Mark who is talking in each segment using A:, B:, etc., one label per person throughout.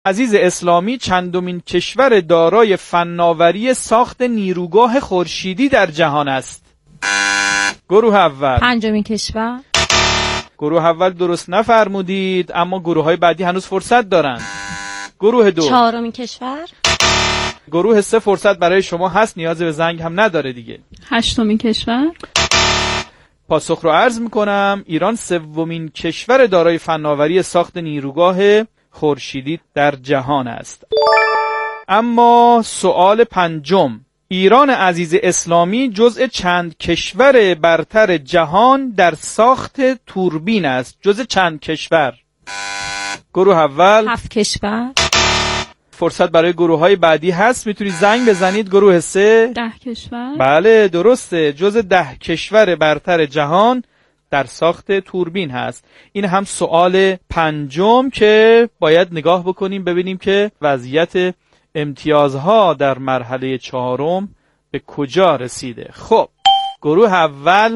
A: عزیز اسلامی چندمین کشور دارای فناوری ساخت نیروگاه خورشیدی در جهان است؟ گروه اول.
B: پنجمین کشور.
A: گروه اول درست نفرمودید، اما گروه های بعدی هنوز فرصت دارند. گروه دو.
B: چهارمین کشور.
A: گروه سه فرصت برای شما هست، نیاز به زنگ هم نداره دیگه.
C: هشتمین کشور.
A: پاسخ رو عرض میکنم، ایران سومین کشور دارای فناوری ساخت نیروگاه خورشیدی در جهان است. اما سوال پنجم، ایران عزیز اسلامی جزء چند کشور برتر جهان در ساخت توربین است؟ جزء چند کشور؟ گروه اول
B: 7 کشور.
A: فرصت برای گروه های بعدی هست، میتونید زنگ بزنید. گروه سه
C: 10 کشور.
A: بله درسته، جزء 10 کشور برتر جهان در ساخت توربین هست. این هم سوال پنجم که باید نگاه بکنیم ببینیم که وضعیت امتیازها در مرحله چهارم به کجا رسیده. خب گروه اول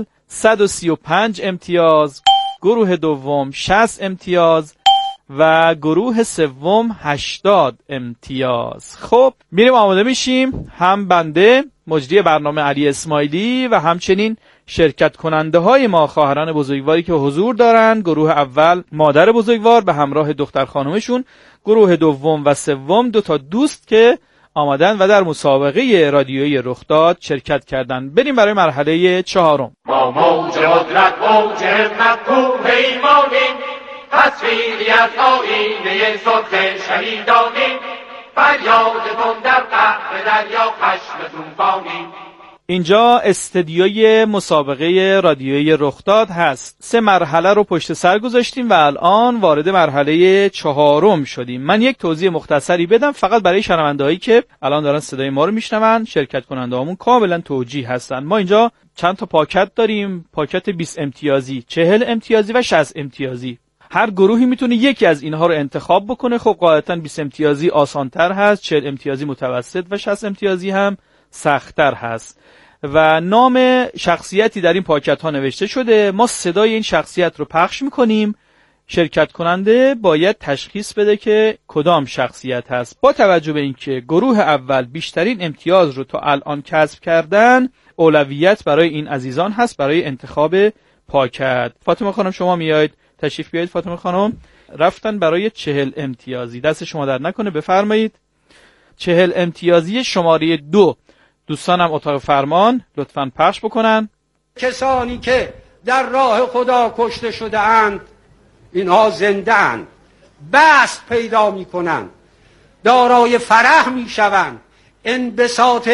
A: 135 امتیاز، گروه دوم 60 امتیاز و گروه سوم 80 امتیاز. خب میریم آماده میشیم، هم بنده مجری برنامه علی اسماعیلی و همچنین شرکت کننده های ما خواهران بزرگواری که حضور دارند. گروه اول مادر بزرگوار به همراه دختر خانومشون، گروه دوم و سوم 2 دوست که آمدن و در مسابقه رادیویی رخداد شرکت کردن. بریم برای مرحله چهارم.
D: ما موج قدرت موج همت پیمانیم، تصویری از آینه سرخ شهیدانیم، فریادتون در قعر دریا خشم طوفانیم.
A: اینجا استدیوی مسابقه رادیویی رخداد هست. 3 مرحله رو پشت سر گذاشتیم و الان وارد مرحله چهارم شدیم. من یک توضیح مختصری بدم فقط برای شنونده‌هایی که الان دارن صدای ما رو میشنون. شرکت کننده‌هامون کاملا توجیه هستن. ما اینجا چند تا پاکت داریم، پاکت 20 امتیازی، 40 امتیازی و 60 امتیازی. هر گروهی میتونه یکی از اینها رو انتخاب بکنه. خب قاعدتاً 20 امتیازی آسان‌تر هست، 40 امتیازی متوسط و 60 امتیازی هم سخت‌تر هست. و نام شخصیتی در این پاکت ها نوشته شده. ما صدای این شخصیت رو پخش میکنیم. شرکت کننده باید تشخیص بده که کدام شخصیت هست. با توجه به اینکه گروه اول بیشترین امتیاز رو تا الان کسب کردن، اولویت برای این عزیزان هست برای انتخاب پاکت. فاطمه خانم شما میایید، تشریف بیایید. فاطمه خانم رفتن برای 40 امتیازی. دست شما در نکنه، بفرمایید. 40 امتیازی شماره 2. دوستانم اتاق فرمان لطفاً پخش بکنن.
E: کسانی که در راه خدا کشته شده اند، اینها زنده اند، بسط پیدا می کنند، دارای فرح می شوند، انبساط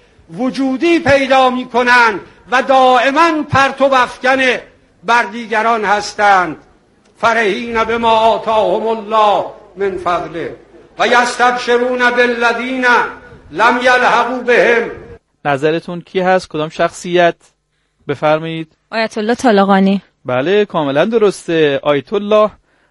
E: وجودی پیدا می کنند و دائما پرتو افکن بر دیگران هستند. فرحین بما آتاهم الله من فضله و یستبشرون بالذین لم یلحقوا بهم.
A: نظرتون کی هست؟ کدام شخصیت؟ بفرمایید.
B: آیت الله طالقانی.
A: بله کاملا درسته. آیت الله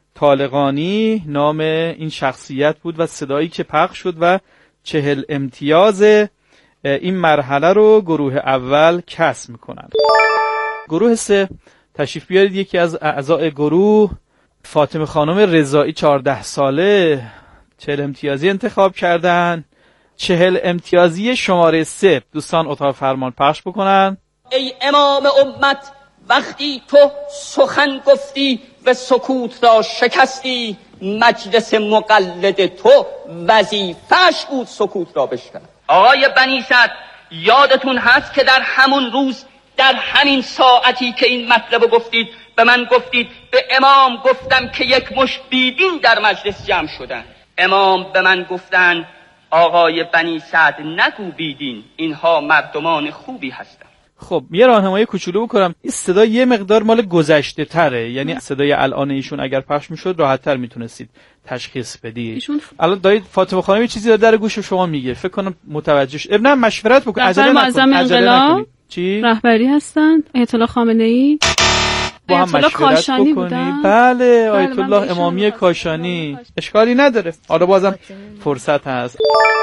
A: طالقانی نام این شخصیت بود و صدایی که پخش شد و 40 امتیاز این مرحله رو گروه اول کسب میکنن. گروه 3 تشریف بیارید. یکی از اعضای گروه فاطمه خانم رضایی 14 ساله 40 امتیازی انتخاب کردن. 40 امتیازی شماره 3 دوستان اتاق فرمان پخش بکنن.
F: ای امام امت، وقتی تو سخن گفتی و سکوت را شکستی، مجلس مقلد تو وظیفه‌اش بود سکوت را بشکند. آقای بنی سعد، یادتون هست که در همون روز در همین ساعتی که این مطلب گفتید به من گفتید به امام گفتم که یک مشت بیدین در مجلس جمع شدن. امام به من گفتن آقای بنی سعد نگو بیدین، اینها مردمان خوبی هستن.
A: خب یه راهنمایی کوچولو بکنم. این صدا یه مقدار مال گذشته تره، یعنی صدای الان ایشون اگر پخش میشد راحت تر میتونستید تشخیص بدید. الان دارید فاطمه خانم یه چیزی در گوش شما میگه، فکر کنم متوجهش. نه مشورت بکن، عجله نکنید. چی؟
C: رهبری هستن آیت الله خامنه‌ای.
A: با هم مشورت بکنید. بله آیت الله امامی کاشانی. اشکالی نداره، حالا بازم فرصت هست.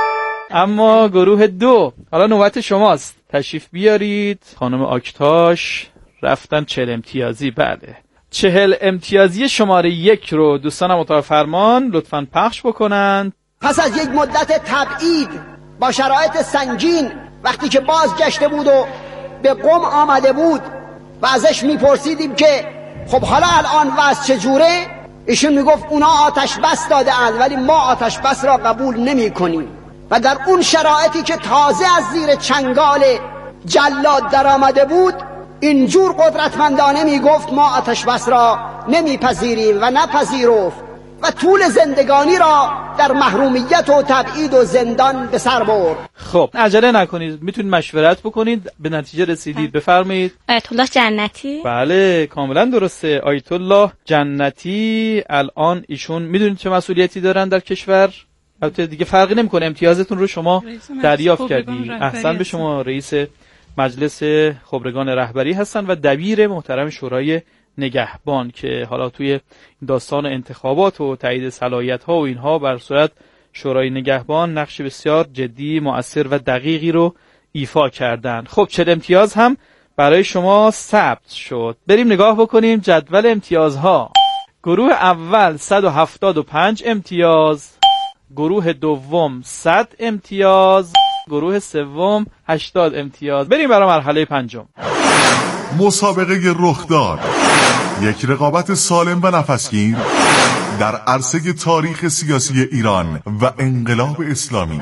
A: اما گروه 2 حالا نوبت شماست، تشریف بیارید. خانم آکتاش رفتن 40 امتیازی. بله 40 امتیازی شماره 1 رو دوستانم اتاق فرمان لطفاً پخش بکنند.
G: پس از یک مدت تبعید با شرایط سنگین وقتی که بازگشته بود و به قم آمده بود و ازش میپرسیدیم که خب حالا الان وضع چجوره؟ ایشون میگفت اونا آتش بس داده اند ولی ما آتش بس را قبول نمی کنیم. و در اون شرایطی که تازه از زیر چنگال جلاد در آمده بود اینجور قدرتمندانه میگفت ما آتش بس را نمیپذیریم و نپذیرفت و طول زندگانی را در محرومیت و تبعید و زندان به سر برد.
A: خب عجله نکنید، میتونید مشورت بکنید، به نتیجه رسیدید. بفرمایید.
B: آیت الله جنتی.
A: بله کاملا درسته. آیت الله جنتی الان ایشون میدونید چه مسئولیتی دارن در کشور؟ البته دیگه فرقی نمیکنه، امتیازتون رو شما دریافت کردی. احسن به شما. رئیس مجلس خبرگان رهبری هستن و دبیر محترم شورای نگهبان که حالا توی داستان انتخابات و تایید صلاحیت‌ها و اینها بر صورت شورای نگهبان نقش بسیار جدی، مؤثر و دقیقی رو ایفا کردن. خب 40 امتیاز هم برای شما ثبت شد. بریم نگاه بکنیم جدول امتیازها. گروه اول 175 امتیاز، گروه دوم 100 امتیاز، گروه سوم 80 امتیاز. بریم برای مرحله پنجم.
H: مسابقه رخداد، یک رقابت سالم و نفسگیر در عرصه تاریخ سیاسی ایران و انقلاب اسلامی.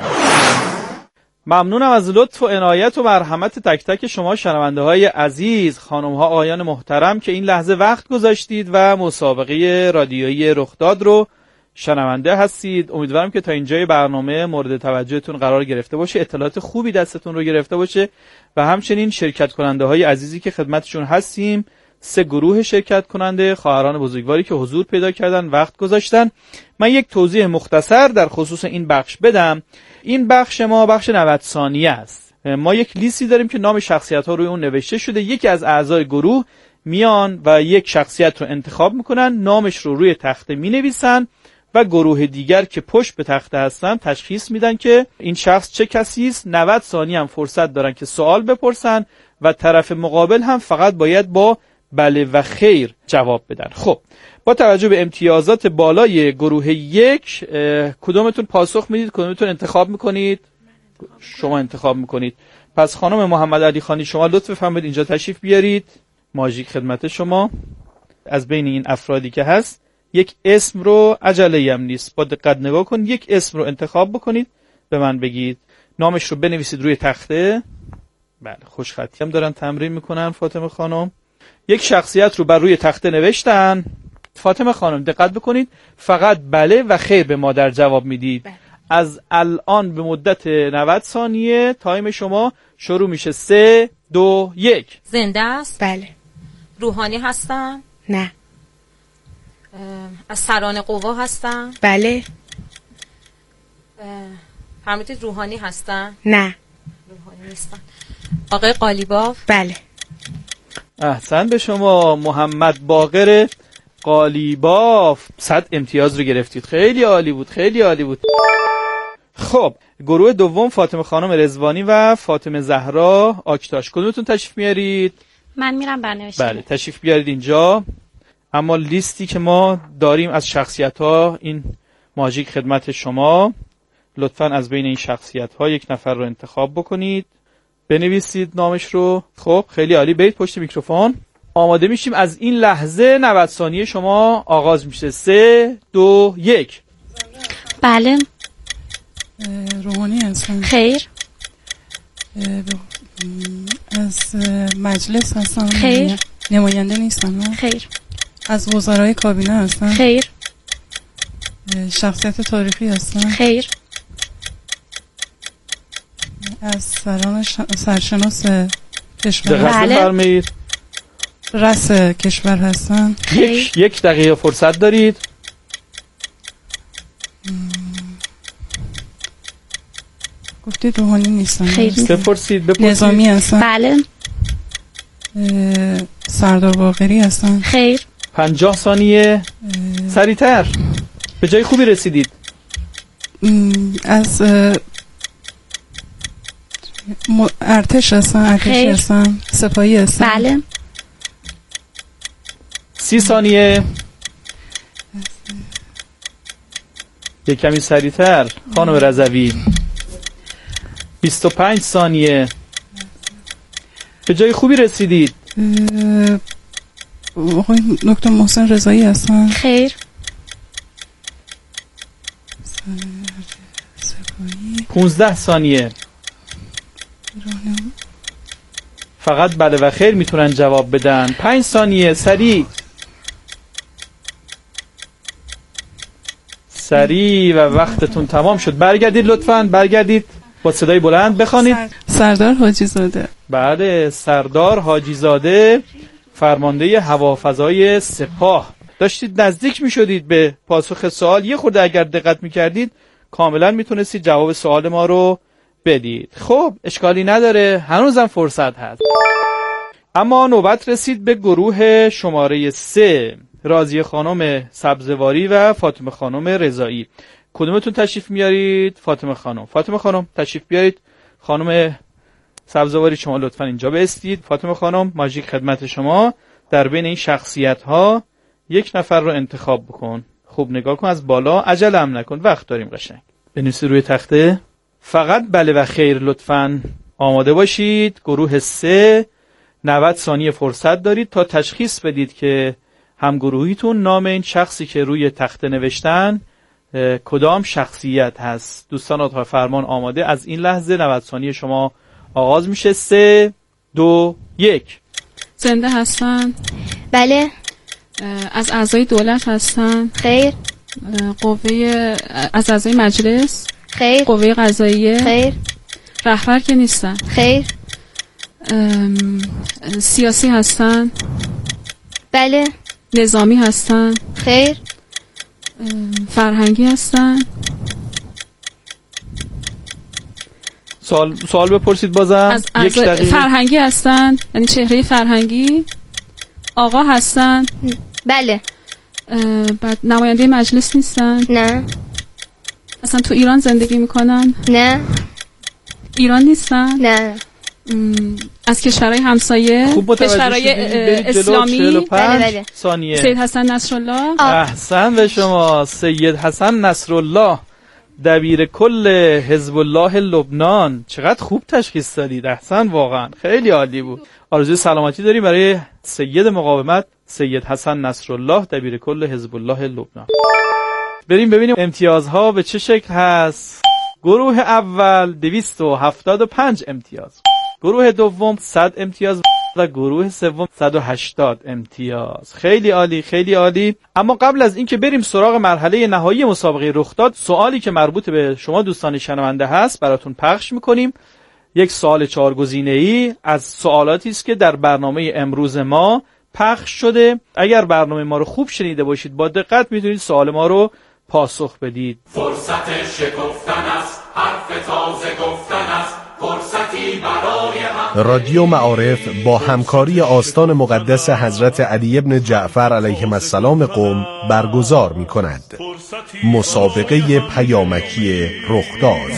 A: ممنونم از لطف و عنایت و مرحمت تک تک شما شنونده های عزیز، خانم ها آقایان محترم که این لحظه وقت گذاشتید و مسابقه رادیویی رخداد رو شنونده هستید. امیدوارم که تا اینجای برنامه مورد توجهتون قرار گرفته باشه، اطلاعات خوبی دستتون رو گرفته باشه و همچنین شرکت کننده های عزیزی که خدمتشون هستیم. 3 گروه شرکت کننده، خواهران بزرگواری که حضور پیدا کردن، وقت گذاشتن. من یک توضیح مختصر در خصوص این بخش بدم. این بخش ما بخش 90 ثانیه است. ما یک لیستی داریم که نام شخصیت ها روی اون نوشته شده. یکی از اعضای گروه میان و یک شخصیت رو انتخاب میکنن، نامش رو روی تخته مینویسن و گروه دیگر که پشت به تخته هستن تشخیص میدن که این شخص چه کسی است. 90 ثانیه هم فرصت دارن که سوال بپرسن و طرف مقابل هم فقط باید با بله و خیر جواب بدن. خب با توجه به امتیازات بالای گروه 1 کدومتون پاسخ میدید؟ کدومتون انتخاب میکنید؟ شما انتخاب میکنید. پس خانم محمد علی خانی شما لطف فرمایید اینجا تشریف بیارید. ماژیک خدمت شما. از بین این افرادی که هست یک اسم رو، عجله هم نیست، با دقت نگاه کن، یک اسم رو انتخاب بکنید، به من بگید، نامش رو بنویسید روی تخته. بله خوشخطی هم دارن تمرین میکنن فاطمه خانم. یک شخصیت رو بر روی تخته نوشتن. فاطمه خانم دقت بکنید، فقط بله و خیر به مادر جواب میدید. بله. از الان به مدت 90 ثانیه تایم شما شروع میشه. 3 2 1.
B: زنده است؟
I: بله.
B: روحانی هستن؟
I: نه.
B: از سران قوا هستن؟
I: بله.
B: فرمودید روحانی هستن؟
I: نه.
B: روحانی نیستن. آقای قالیباف؟
I: بله.
A: احسن به شما. محمد باقر قالیباف 100 امتیاز رو گرفتید. خیلی عالی بود، خیلی عالی بود. خب گروه دوم فاطمه خانم رضوانی و فاطمه زهرا آکتاش، کدومتون تشریف میارید؟
B: من میرم برنوشتن.
A: بله تشریف بیارید اینجا. اما لیستی که ما داریم از شخصیت ها، این ماژیک خدمت شما. لطفاً از بین این شخصیت ها یک نفر رو انتخاب بکنید، بنویسید نامش رو. خب خیلی عالی، برید پشت میکروفون. آماده میشیم. از این لحظه 90 ثانیه شما آغاز میشه. 3 2 1.
B: بله.
J: روحانی هستن؟
B: خیر.
J: از مجلس هستن؟
B: خیر.
J: نماینده نیستن؟
B: خیر.
J: از وزرای کابینه هستن؟
B: خیر.
J: شخصیت تاریخی هستن؟
B: خیر.
J: از سرشناس کشور؟
A: بله. فرمایید.
J: رئیس کشور هستن؟
A: یک دقیقه فرصت دارید.
J: گفتید روحانی نیستن؟
B: خیر.
A: بپرسید.
J: نظامی هستن؟
B: بله.
J: سردار باقری هستن؟
B: خیر.
A: 50 ثانیه. سریعتر. به جای خوبی رسیدید.
J: از ارتش هستن؟ ارتشی هستن؟ سپاهی هستن؟
B: بله.
A: 30 ثانیه. یک کمی سریعتر خانم رضوی. 25 ثانیه. به جای خوبی رسیدید.
J: آقای دکتر محسن رضایی هستن؟
B: خیر.
A: 15 ثانیه. فقط بله و خیر میتونن جواب بدن. 5 ثانیه. سریع و وقتتون تمام شد. برگردید لطفاً، برگردید با صدای بلند بخوانید.
J: سردار حاجی زاده.
A: بله، سردار حاجی زاده، فرمانده هوافضای سپاه. داشتید نزدیک میشدید به پاسخ سوال. یه خورده اگر دقت میکردید کاملا میتونستید جواب سوال ما رو بدید. خب اشکالی نداره، هنوزم فرصت هست. اما نوبت رسید به گروه شماره 3، راضیه خانم سبزواری و فاطمه خانم رضایی. کدومتون تشریف میارید؟ فاطمه خانم تشریف بیارید. خانم سبزواری شما لطفا اینجا بایستید. فاطمه خانم ماژیک خدمت شما. در بین این شخصیت ها یک نفر رو انتخاب بکن. خوب نگاه کن از بالا، عجله هم نکن، وقت داریم. قشنگ بنویسید روی تخته. فقط بله و خیر لطفاً آماده باشید. گروه 3 90 ثانیه فرصت دارید تا تشخیص بدید که همگروهیتون نام این شخصی که روی تخته نوشتن کدام شخصیت هست. دوستان اتاق فرمان آماده؟ از این لحظه 90 ثانیه شما آغاز میشه. 3 2 1.
C: زنده هستن؟
B: بله.
C: از اعضای دولت هستن؟
B: خیر.
C: از اعضای مجلس؟
B: خیر.
C: قوه قضاییه؟
B: خیر.
C: رهبر که نیستن؟
B: خیر.
C: سیاسی هستن؟
B: بله.
C: نظامی هستن؟
B: خیر.
C: فرهنگی هستن؟
A: سوال بپرسید بازم. یک دقیقه.
C: فرهنگی هستن؟ یعنی چهره فرهنگی؟ آقا هستن؟
B: بله.
C: بعد نماینده مجلس نیستن؟
B: نه.
C: اصلا تو ایران زندگی میکنن؟
B: نه.
C: ایران نیستن؟
B: نه.
C: از کشورهای همسایه؟ کشورهای اسلامی؟
B: بله.
A: ثانیه.
C: سید حسن نصرالله؟
A: احسن به شما. سید حسن نصرالله، دبیر کل حزب الله لبنان. چقدر خوب تشخیص دادید. احسن، واقعا خیلی عالی بود. آرزوی سلامتی داریم برای سید مقاومت سید حسن نصرالله، دبیر کل حزب الله لبنان. بریم ببینیم امتیازها به چه شکل هست. گروه اول 275 امتیاز، گروه دوم 100 امتیاز و گروه سوم 180 امتیاز. خیلی عالی، خیلی عالی. اما قبل از اینکه بریم سراغ مرحله نهایی مسابقه رخداد، سوالی که مربوط به شما دوستان شنونده هست براتون پخش میکنیم. یک سوال 4 گزینه‌ای از سوالاتی است که در برنامه امروز ما پخش شده. اگر برنامه ما رو خوب شنیده باشید با دقت میتونید سوال ما رو پاسخ بدید.
D: فرصت شکفتن است، حرف تازه گفتن است، فرصتی برای هم.
I: رادیو معارف با همکاری آستان مقدس حضرت علی ابن جعفر علیهم السلام قم برگزار می کند مسابقه پیامکی رخداد.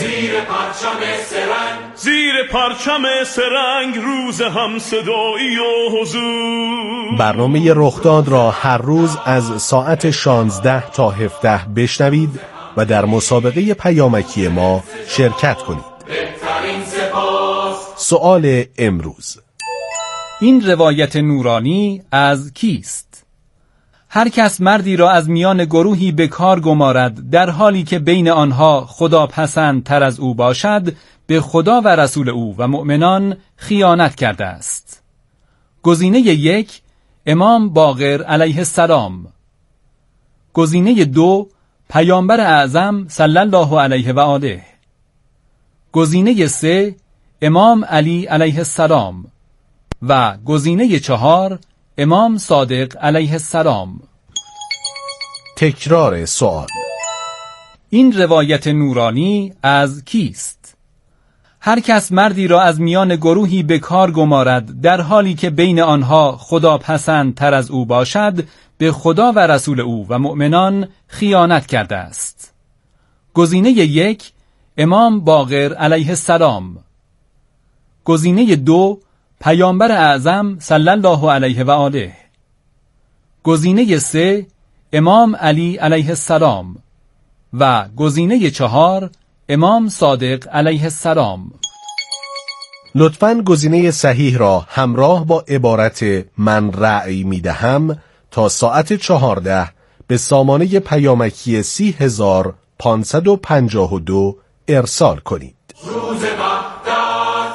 K: زیر پرچم سرنگ روز هم صدایی و حضور.
I: برنامه رخداد را هر روز از ساعت 16 تا 17 بشنوید و در مسابقه پیامکی ما شرکت کنید. سوال امروز:
L: این روایت نورانی از کیست؟ هر کس مردی را از میان گروهی به کار گمارد در حالی که بین آنها خدا پسند تر از او باشد، به خدا و رسول او و مؤمنان خیانت کرده است. گزینه 1 امام باقر علیه السلام. گزینه 2 پیامبر اعظم صلی الله علیه و آله. گزینه 3 امام علی علیه السلام و گزینه 4 امام صادق علیه السلام.
I: تکرار سوال:
L: این روایت نورانی از کیست؟ هر کس مردی را از میان گروهی به کار گمارد در حالی که بین آنها خدا پسند تر از او باشد، به خدا و رسول او و مؤمنان خیانت کرده است. گزینه 1 امام باقر علیه السلام. گزینه 2 پیامبر اعظم صلی الله علیه و آله. گزینه 3 امام علی علیه السلام و گزینه 4 امام صادق علیه السلام.
I: لطفاً گزینه صحیح را همراه با عبارت من رأی میدهم تا ساعت 14 به سامانه پیامکی 30552 ارسال کنید.
D: روز وحدت،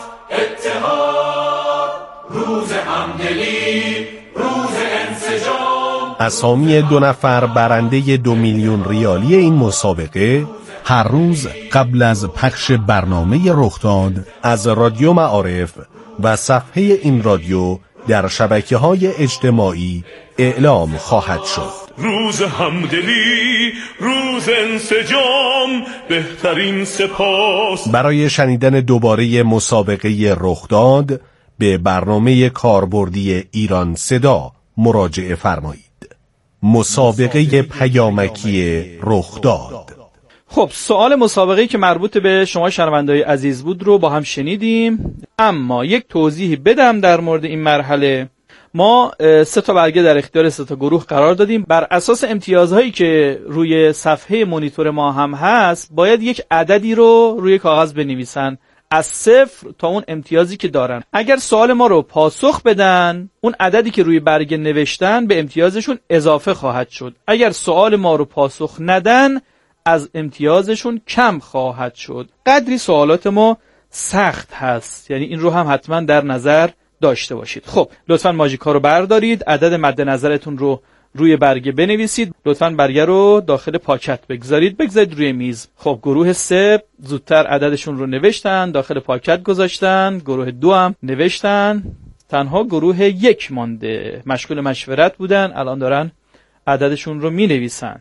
D: اتحاد، روز همدلی، روز انسجام.
I: اسامی 2 نفر برنده 2 میلیون ریالی این مسابقه هر روز قبل از پخش برنامه رخداد از رادیو معارف و صفحه این رادیو در شبکه‌های اجتماعی اعلام خواهد شد.
K: روز همدلی، روز انسجام، بهترین سپاس.
I: برای شنیدن دوباره مسابقه رخداد به برنامه کاربردی ایران صدا مراجعه فرمایید. مسابقه پیامکی رخداد.
A: خب سوال مسابقه‌ای که مربوط به شما شنونده‌های عزیز بود رو با هم شنیدیم، اما یک توضیحی بدم در مورد این مرحله. ما 3 تا برگه در اختیار 3 تا گروه قرار دادیم. بر اساس امتیازهایی که روی صفحه مانیتور ما هم هست باید یک عددی رو روی کاغذ بنویسن از 0 تا اون امتیازی که دارن. اگر سوال ما رو پاسخ بدن، اون عددی که روی برگه نوشتن به امتیازشون اضافه خواهد شد. اگر سوال ما رو پاسخ ندن، از امتیازشون کم خواهد شد. قدری سوالات ما سخت هست، یعنی این رو هم حتما در نظر داشته باشید. خب لطفاً ماژیکا رو بردارید، عدد مد نظرتون رو روی برگه بنویسید. لطفاً برگه رو داخل پاکت بگذارید روی میز. خب گروه 3 زودتر عددشون رو نوشتن، داخل پاکت گذاشتن. گروه 2 هم نوشتن، تنها گروه 1 مانده، مشغول مشورت بودن، الان دارن عددشون رو مینویسن.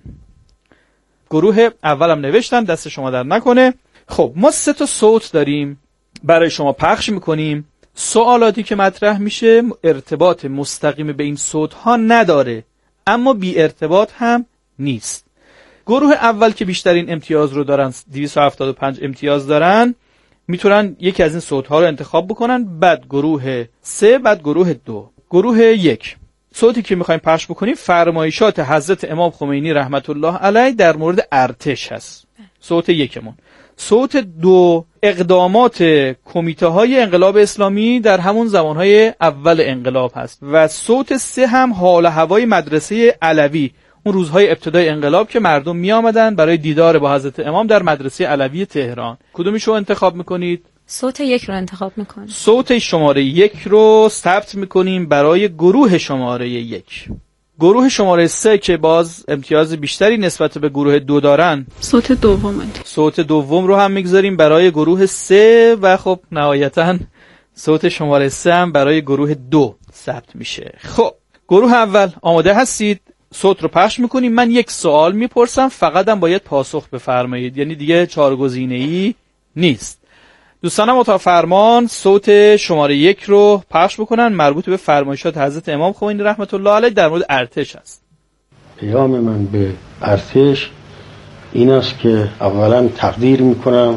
A: گروه اولم نوشتن، دست شما در نکنه. خب ما 3 تا صوت داریم برای شما پخش میکنیم. سوالاتی که مطرح میشه ارتباط مستقیم به این صوت ها نداره، اما بی ارتباط هم نیست. گروه اول که بیشترین امتیاز رو دارن، 275 امتیاز دارن، میتونن یکی از این صوت ها رو انتخاب بکنن. بعد گروه 3، بعد گروه 2. گروه 1 صوتی که میخوایم پخش بکنیم فرمایشات حضرت امام خمینی رحمت الله علیه در مورد ارتش هست. صوت 1مون. صوت 2 اقدامات کمیته های انقلاب اسلامی در همون زمانهای اول انقلاب هست. و صوت 3 هم حال و هوای مدرسه علوی، اون روزهای ابتدای انقلاب که مردم می آمدن برای دیدار با حضرت امام در مدرسه علوی تهران. کدومیشو انتخاب میکنید؟
C: صوت 1 رو انتخاب میکنیم.
A: صوت شماره 1 رو ثبت میکنیم برای گروه شماره 1. گروه شماره 3 که باز امتیاز بیشتری نسبت به گروه 2 دارن،
C: صوت دوم.
A: صوت دوم رو هم میگذاریم برای گروه 3 و خب نهایتاً صوت شماره 3 هم برای گروه 2 ثبت میشه. خب گروه اول آماده هستید؟ صوت رو پخش میکنیم. من یک سوال میپرسم، فقط هم باید پاسخ بفرمایید، یعنی دیگه 4 گزینه‌ای نیست. دوستانم اتاق فرمان صوت شماره 1 رو پخش بکنن، مربوط به فرمایشات حضرت امام خمینی رحمت الله علیه در مورد ارتش است.
M: پیام من به ارتش این است که اولا تقدیر میکنم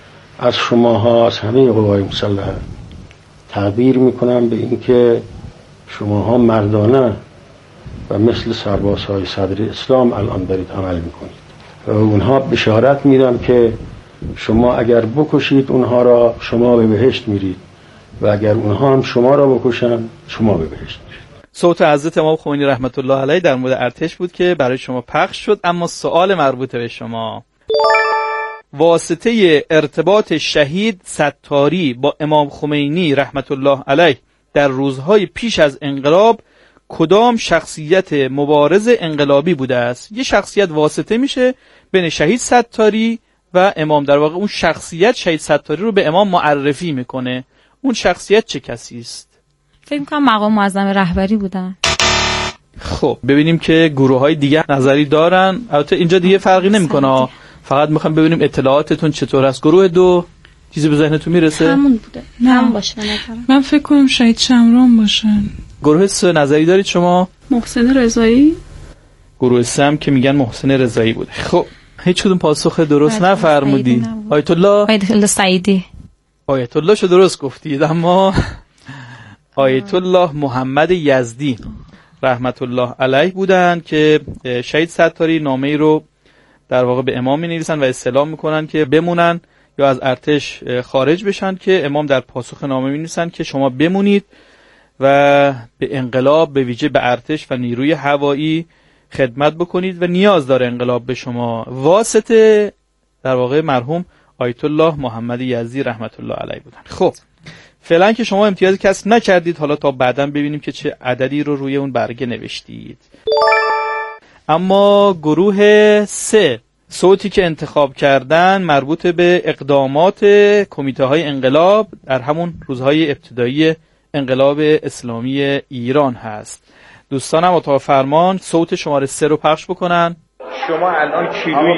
M: از شماها، از همه قوای مسلحه تقدیر میکنم به اینکه شماها مردانه و مثل سربازهای صدر اسلام الان دارید عمل میکنید و اونها بشارت میدم که شما اگر بکشید اونها را شما به بهشت میرید و اگر اونها هم شما را بکشن شما به بهشت میرید.
A: صوت حضرت امام خمینی رحمت الله علیه در مورد ارتش بود که برای شما پخش شد. اما سوال مربوط به شما، واسطه ارتباط شهید ستاری با امام خمینی رحمت الله علیه در روزهای پیش از انقلاب کدام شخصیت مبارز انقلابی بوده است؟ یه شخصیت واسطه میشه بین شهید ستاری و امام، در واقع اون شخصیت شهید ستاری رو به امام معرفی میکنه. اون شخصیت چه کسی است؟
C: فکر میکنم مقام معظم رهبری بودن.
A: خب ببینیم که گروه های دیگه نظری دارن. البته اینجا دیگه فرقی نمیکنه، فقط میخوام ببینیم اطلاعاتتون چطور است. گروه 2 چیزی به ذهنتون میرسه؟
C: همون بوده. هم باشه
J: من فکر کنم شهید شمران باشن.
A: گروه 3 نظری دارید شما؟
J: محسن رضایی.
A: گروه 3 هم که میگن محسن رضایی بوده. خب هیچ کدوم پاسخ درست نفرمودی. آیت الله
C: سعیدی.
A: آیت الله شو درست گفتید، اما آیت الله محمد یزدی رحمت الله علیه بودند که شهید ستاری نامه‌ای رو در واقع به امام می‌نویسن و استعلام می‌کنن که بمونن یا از ارتش خارج بشن، که امام در پاسخ نامه می‌نویسن که شما بمونید و به انقلاب، به ویژه به ارتش و نیروی هوایی خدمت بکنید و نیاز داره انقلاب به شما. واسطه در واقع مرحوم آیت الله محمد یزدی رحمت الله علیه بودن. خب فعلا که شما امتیاز کسب نکردید، حالا تا بعداً ببینیم که چه عددی رو روی اون برگه نوشتید. اما گروه 3 صوتی که انتخاب کردن مربوط به اقدامات کمیته های انقلاب در همون روزهای ابتدایی انقلاب اسلامی ایران هست. دوستانم اتاق فرمان صوت شماره 3 رو پخش بکنن.
N: شما الان کیلویی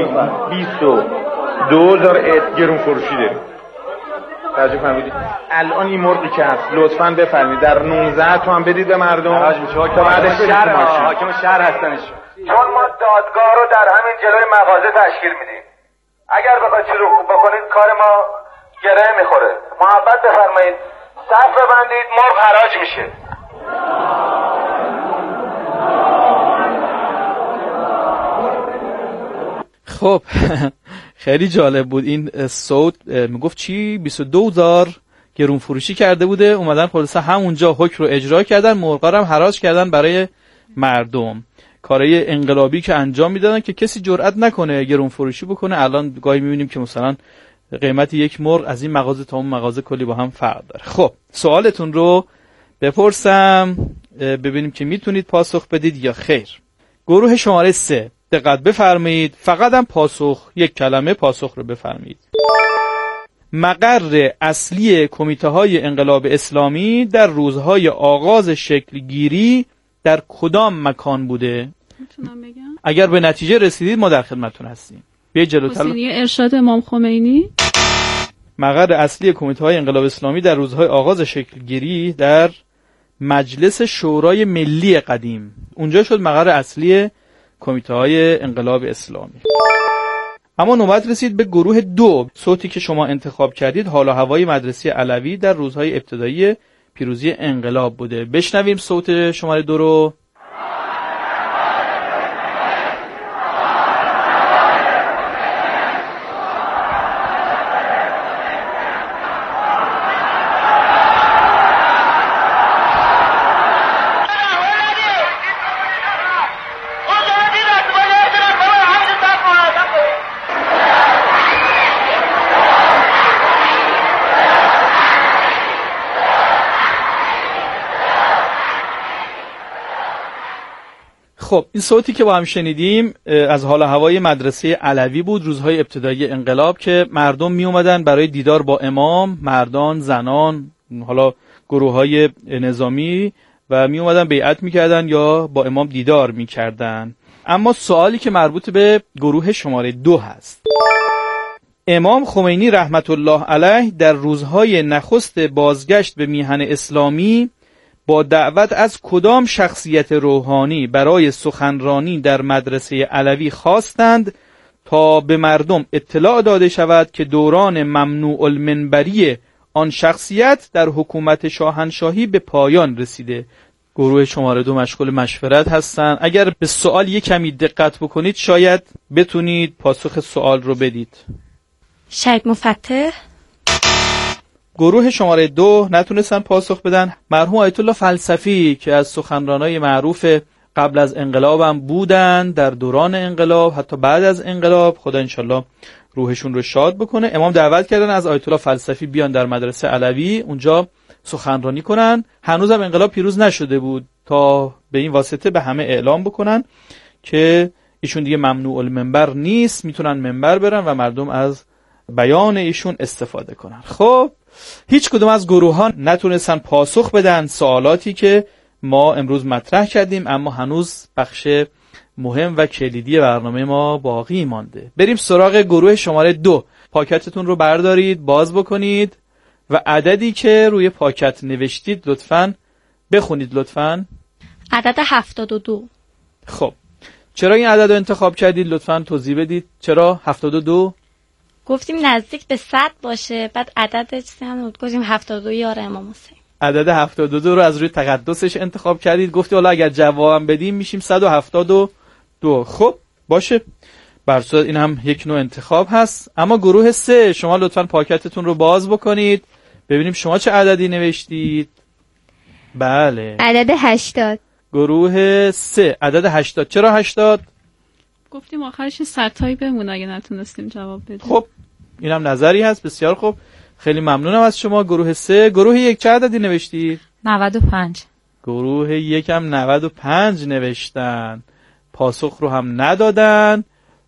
N: 22,000 گرون فروشی دارید. توجه فرمودید. الان این مرغی که هست لطفاً بفرمایید در 19 تومن بدید به مردم. تا بعدش حاکم شهر هستنش.
O: چون ما دادگاه رو در همین جلوی مغازه تشکیل میدیم. اگر بخواید چیزی رو خوب بکنید کار ما گره میخوره. محبت بفرمایید. صف ببندید، مرغ حراج میشه.
A: خب خیلی جالب بود این صوت. میگفت چی 22,000 گرون فروشی کرده بوده، اومدن خلاصه همونجا حکم رو اجرا کردن، مرغا رو هم حراج کردن برای مردم. کارهای انقلابی که انجام میدادن که کسی جرئت نکنه گرون فروشی بکنه. الان گاهی میبینیم که مثلا قیمت یک مرغ از این مغازه تا اون مغازه کلی با هم فرق داره. خب سوالتون رو بپرسم ببینیم که میتونید پاسخ بدید یا خیر. گروه شماره 3 دقت بفرمایید، فقط هم پاسخ، یک کلمه پاسخ رو بفرمایید. مقر اصلی کمیته های انقلاب اسلامی در روزهای آغاز شکل گیری در کدام مکان بوده؟
J: میتونم بگم؟
A: اگر به نتیجه رسیدید ما در خدمتتون هستیم. بیا جلوتر.
J: حسینیه ارشاد امام خمینی.
A: مقر اصلی کمیته های انقلاب اسلامی در روزهای آغاز شکل گیری در مجلس شورای ملی قدیم. اونجا شد مقر اصلی کمیته های انقلاب اسلامی. اما نوبت رسید به گروه 2. صوتی که شما انتخاب کردید حال و هوای مدرسه علوی در روزهای ابتدایی پیروزی انقلاب بوده. بشنویم صوت شماره 2 رو. خب این صوتی که با هم شنیدیم از حال و هوای مدرسه علوی بود، روزهای ابتدایی انقلاب که مردم می اومدن برای دیدار با امام، مردان، زنان، حالا گروه‌های نظامی و می اومدن بیعت می‌کردن یا با امام دیدار می‌کردن. اما سوالی که مربوط به گروه شماره 2 هست. امام خمینی رحمت الله علیه در روزهای نخست بازگشت به میهن اسلامی با دعوت از کدام شخصیت روحانی برای سخنرانی در مدرسه علوی خواستند تا به مردم اطلاع داده شود که دوران ممنوع المنبری آن شخصیت در حکومت شاهنشاهی به پایان رسیده؟ گروه شماره 2 مشغول مشورت هستند. اگر به سوال یک کمی دقت بکنید شاید بتونید پاسخ سوال رو بدید.
B: شهید مفتح.
A: گروه شماره 2 نتونستن پاسخ بدن. مرحوم آیت الله فلسفی که از سخنرانای معروف قبل از انقلاب هم بودن، در دوران انقلاب حتی بعد از انقلاب، خدا انشالله روحشون رو شاد بکنه، امام دعوت کردن از آیت الله فلسفی بیان در مدرسه علوی اونجا سخنرانی کنن. هنوزم انقلاب پیروز نشده بود تا به این واسطه به همه اعلام بکنن که ایشون دیگه ممنوع المنبر نیست، میتونن منبر برن و مردم از بیان ایشون استفاده کنن. خب هیچ کدوم از گروه ها نتونستن پاسخ بدن سوالاتی که ما امروز مطرح کردیم، اما هنوز بخش مهم و کلیدی برنامه ما باقی مانده. بریم سراغ گروه شماره 2. پاکتتون رو بردارید، باز بکنید و عددی که روی پاکت نوشتید لطفاً بخونید. لطفاً
B: عدد 72.
A: خب چرا این عدد رو انتخاب کردید؟ لطفاً توضیح بدید. چرا 72؟
B: گفتیم نزدیک به 100 باشه، بعد عدد چیزی هم گفتیم 72 یار امام حسین.
A: عدد 72 رو از روی تقدسش انتخاب کردید. گفتی حالا اگر جوابم بدیم میشیم 172. خب باشه، بر صورت این هم یک نوع انتخاب هست. اما گروه 3 شما لطفاً پاکتتون رو باز بکنید ببینیم شما چه عددی نوشتید. بله،
P: عدد 80.
A: گروه 3 عدد 80. چرا 80؟
J: گفتیم آخرش 100 تایی بمونه اگه نتونستیم جواب بدیم.
A: خب اینم نظری هست، بسیار خوب، خیلی ممنونم از شما. گروه 3. گروه 1 چه عددی نوشتید؟
C: 95.
A: گروه 1 هم 95 نوشتن، پاسخ رو هم ندادن.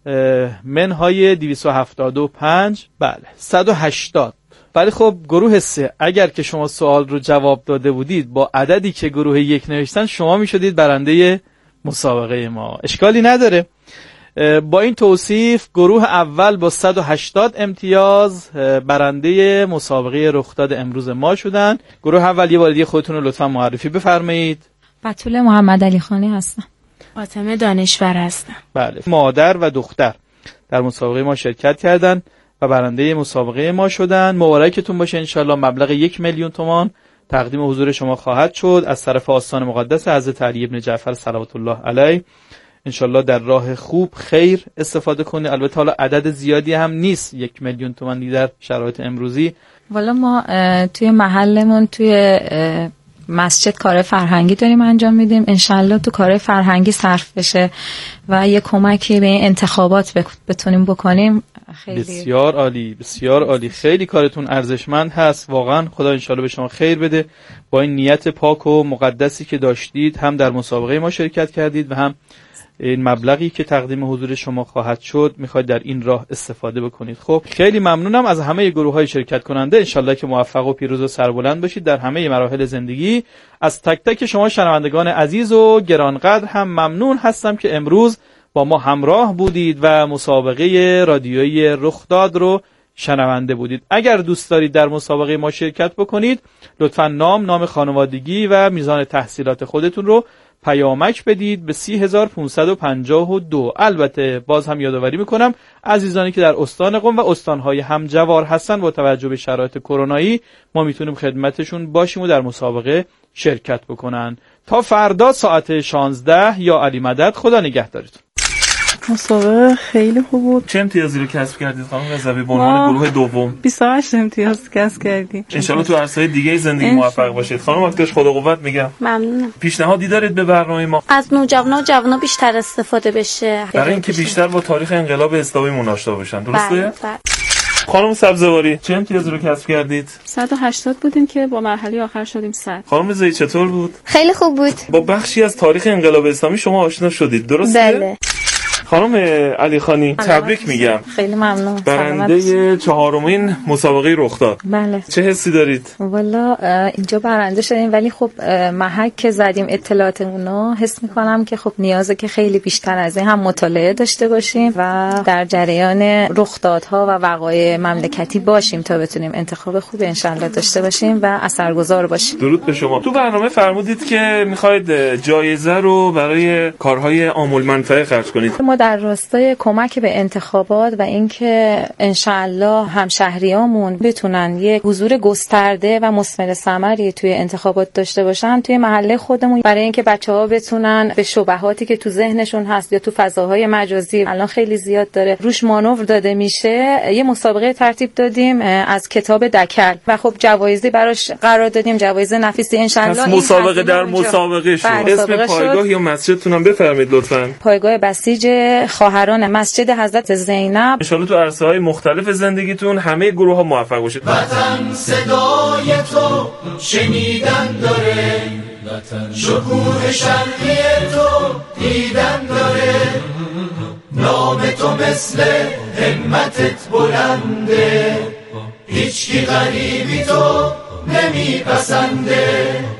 A: منهای 275. بله 180. ولی خب گروه 3 اگر که شما سوال رو جواب داده بودید با عددی که گروه 1 نوشتن شما می شدید برنده مسابقه ما. اشکالی نداره. با این توصیف گروه اول با 180 امتیاز برنده مسابقه رخداد امروز ما شدن. گروه اول یه بار دیگه خودتون رو لطفا معرفی بفرمایید.
C: بتول محمد علی خانی هستم.
Q: فاطمه دانشور هستم.
A: بله، مادر و دختر در مسابقه ما شرکت کردن و برنده مسابقه ما شدن. مبارکتون باشه، انشالله مبلغ 1,000,000 تومان تقدیم حضور شما خواهد شد از طرف آستان مقدس حضرت علی بن جعفر صلوات الله علیه. انشالله در راه خوب خیر استفاده کنید. البته حالا عدد زیادی هم نیست، 1,000,000 تومان در شرایط امروزی.
C: والا ما توی محلمون توی مسجد کار فرهنگی داریم انجام میدیم. انشالله تو کار فرهنگی صرف بشه و یه کمکی به این انتخابات بتونیم بکنیم. خیلی
A: بسیار عالی، بسیار عالی، خیلی کارتون ارزشمند هست واقعا. خدا انشالله به شما خیر بده. با این نیت پاک و مقدسی که داشتید هم در مسابقه ما شرکت کردید و هم این مبلغی که تقدیم حضور شما خواهد شد میخواید در این راه استفاده بکنید. خب خیلی ممنونم از همه گروه‌های شرکت کننده. انشالله که موفق و پیروز و سربلند باشید در همه مراحل زندگی. از تک تک شما شنوندگان عزیز و گرانقدر هم ممنون هستم که امروز با ما همراه بودید و مسابقه رادیویی رخداد رو شنونده بودید. اگر دوست دارید در مسابقه ما شرکت بکنید لطفاً نام خانوادگی و میزان تحصیلات خودتون رو پیامک بدید به 30552. البته باز هم یادآوری میکنم عزیزانی که در استان قم و استانهای همجوار هستن با توجه به شرایط کرونایی ما میتونیم خدمتشون باشیم و در مسابقه شرکت بکنن. تا فردا ساعت 16 یا علی مدد. خدا نگهدارتون.
R: مسابقه خیلی خوب بود.
K: چه امتیازی رو کسب کردید خانم رضوی به عنوان گروه دوم؟
R: 28 امتیاز کسب کردیم.
K: انشالله تو عرصه‌های دیگه زندگی موفق باشید. خانم اکتاش خدا قوت میگم.
B: ممنونم.
K: پیشنهادی دارید به برنامه ما؟
B: از نوجوانا و جوانا بیشتر استفاده بشه
K: برای اینکه بیشتر با تاریخ انقلاب اسلامی آشنا بشن. درسته؟
B: بله.
K: خانم سبزواری چه امتیازی رو کسب کردید؟
J: 180 بودیم که با مرحله آخر شدیم 100.
K: خانم رضایی چطور بود؟
P: خیلی خوب بود.
K: با بخشی از تاریخ انقلاب اسلامی شما آشنا شدید، درسته؟
P: بله.
K: خانم علی خانی تبریک میگم.
C: خیلی ممنون.
K: برنده 4مین مسابقه رخداد.
C: بله.
K: چه حسی دارید؟
C: والا اینجا برنده شدیم ولی خب محک که زدیم اطلاعاتمونو حس میکنم که خب نیازه که خیلی بیشتر از این هم مطالعه داشته باشیم و در جریان رخدادها و وقایع مملکتی باشیم تا بتونیم انتخاب خوب انشالله داشته باشیم و اثرگذار باشیم.
K: درود به شما. تو برنامه فرمودید که میخواید جایزه رو برای کارهای عامل منفعه خرج کنید.
C: ما در راستای کمک به انتخابات و اینکه انشالله همشهریامون بتونن یک حضور گسترده و مثمر ثمری توی انتخابات داشته باشن توی محله خودمون، برای اینکه بچه‌ها بتونن به شبهاتی که تو ذهنشون هست یا تو فضاهای مجازی الان خیلی زیاد داره روش مانور داده میشه، یه مسابقه ترتیب دادیم از کتاب دکل و خب جوایزی براش قرار دادیم، جوایز نفیسی انشالله.
K: این مسابقه در مسابقه شد. اسم پایگاه یا مسجدتون هم بفرمایید لطفاً.
C: پایگاه بسیج خواهران مسجد حضرت زینب.
K: انشالله تو عرصه‌های مختلف زندگیتون همه گروه‌ها موفق باشید.
D: وطن صدای تو شنیدن داره، شکوه شرقی تو دیدن داره، نام تو مثل همتت بلنده، هیچکی غریبی تو نمیپسنده،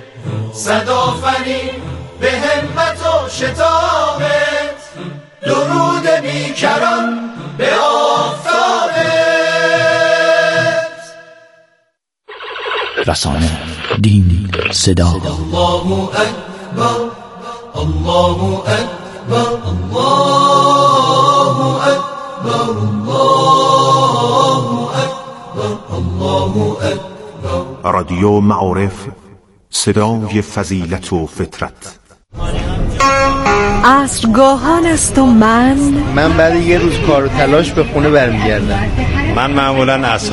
D: صدافنی به همت و شتابت، درود بیکران به آفتابت.
S: رسانه، دین، صدا.
D: الله اکبر، الله اکبر، الله اکبر، الله اکبر، الله اکبر.
I: رادیو معارف
H: صدای فضیلت و فطرت.
P: عصرگاهان است و من
T: بعد یه روز کار و تلاش به خونه برمیگردم.
U: من معمولا عصر